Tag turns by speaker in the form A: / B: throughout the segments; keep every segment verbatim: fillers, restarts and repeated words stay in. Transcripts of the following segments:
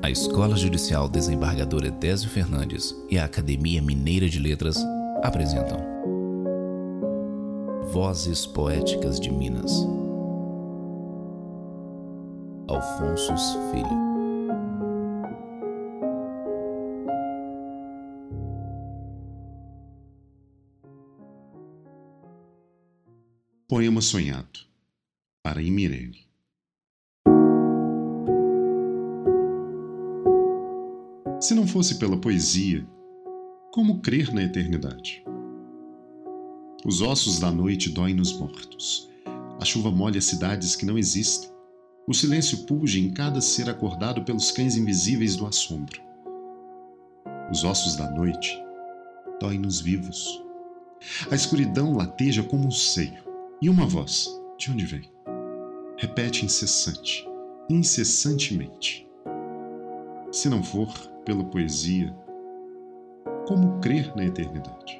A: A Escola Judicial Desembargador Edésio Fernandes e a Academia Mineira de Letras apresentam Vozes Poéticas de Minas. Alfonsos Filho.
B: Poema sonhado, para Imirene. Se não fosse pela poesia, como crer na eternidade? Os ossos da noite doem nos mortos. A chuva molha cidades que não existem. O silêncio pulge em cada ser acordado pelos cães invisíveis do assombro. Os ossos da noite doem nos vivos. A escuridão lateja como um seio. E uma voz, de onde vem? Repete incessante, incessantemente. Se não for pela poesia, como crer na eternidade?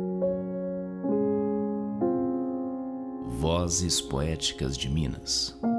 A: Vozes Poéticas de Minas.